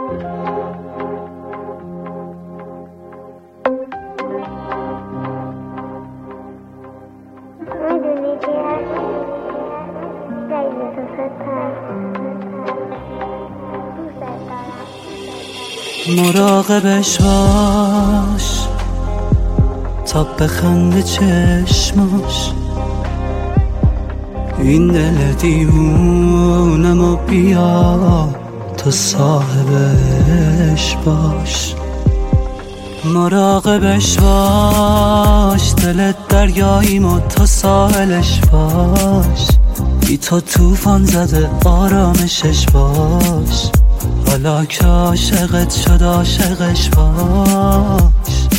مراقبش باش تا بخنده چشماش، این دل دیوونمو بیا تو صاحبش باش. مراقبش باش دلت دریاییمو تا ساحلش باش، بی تو طوفان زده آرامشش باش، حالا که عاشقت شد عاشقش باش.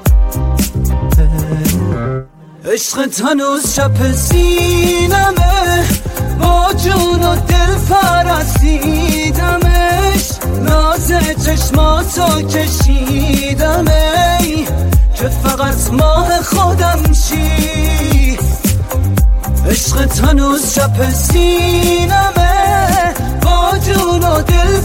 عشقت هنوز چپ سینمه، با جون و دل پرستیدمش، ناز چشماتو کشیدم ای که فقط ماه خودم شی. عشقت هنوز چپ سینمه، با جون و دل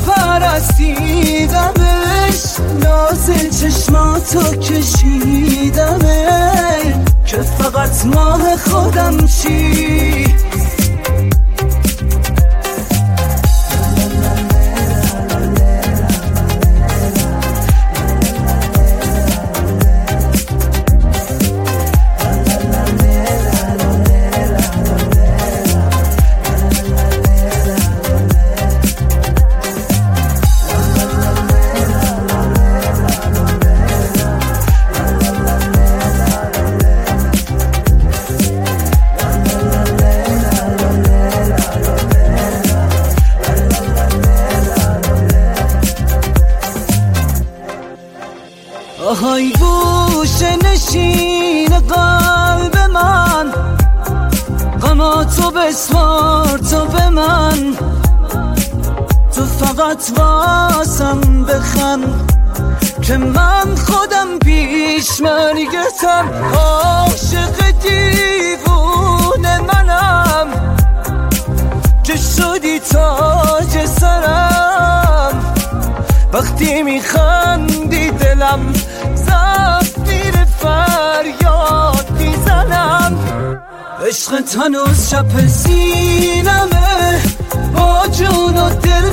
پرستیدمش، ناز چشماتو کشیدم ای که فقط ماه خودم شی. آهای گوشه نشین قلب من، غماتو بسپار تو به من، تو فقط واسم بخند که من خودم پیش مرگتم. عاشق دیوونه منم که شدی تاج سرم، وقتی میخندی دلم زفیر فریاد میزنم. عشقت هنوز چپ سینمه، با جون و دل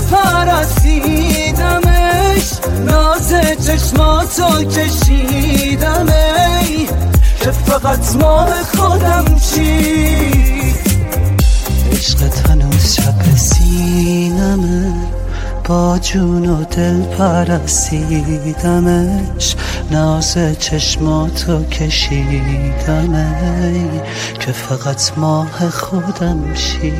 پرستیدمش، ناز چشماتو کشیدم ای که فقط ماه خودم چی. عشقت هنوز چپ سینمه، با جون و دل پرستیدمش، ناز چشماتو کشیدم ای که فقط ماه خودم شی.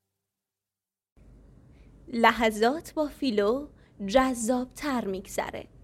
لحظات با فیلو جذاب تر میگذره.